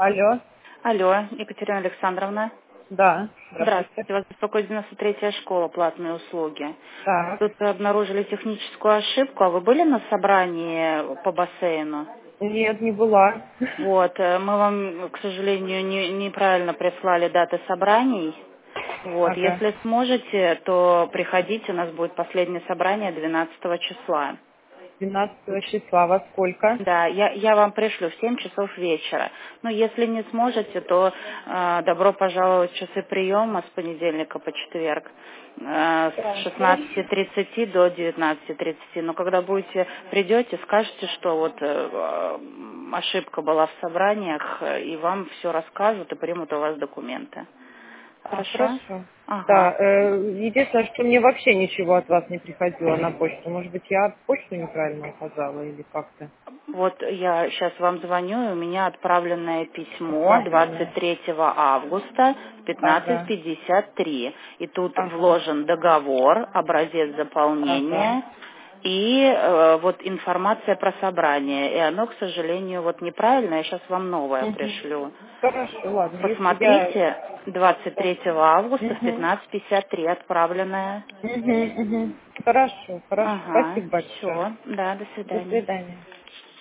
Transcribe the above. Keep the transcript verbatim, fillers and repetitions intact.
Алло, Алло, Екатерина Александровна. да, здравствуйте. Здравствуйте. Вас беспокоит девяносто третья школа, платные услуги. Так, Тут обнаружили техническую ошибку, а вы были на собрании по бассейну? нет, не была. Вот, э, мы вам, к сожалению, не- неправильно прислали даты собраний. Вот, Ага, если сможете, то приходите, у нас будет последнее собрание двенадцатого числа. двенадцатого числа, во сколько? Да, я, я вам пришлю в семь часов вечера. Но если не сможете, то э, добро пожаловать в часы приема с понедельника по четверг э, с Так, шестнадцати хорошо. тридцати до девятнадцати тридцати. Но когда будете, придете, скажете, что вот э, э, ошибка была в собраниях, э, и вам все расскажут и примут у вас документы. А, Хорошо? хорошо. Да, Ага. э, единственное, что мне вообще ничего от вас не приходило на почту. Может быть, я почту неправильно указала или как-то Вот я сейчас вам звоню, и у меня отправленное письмо двадцать отправленная. третьего августа в пятнадцать Ага, пятьдесят три. И тут ага, вложен договор, образец ага. заполнения и э, вот информация про собрание. И оно, к сожалению, вот неправильно. Я сейчас вам новое Угу. пришлю. Хорошо, ладно, если я... Посмотрите, двадцать Так. третьего августа в Угу. пятнадцать пятьдесят три отправленное. Угу, угу. Хорошо, хорошо. Ага, Спасибо большое. все, да, до До свидания. свидания.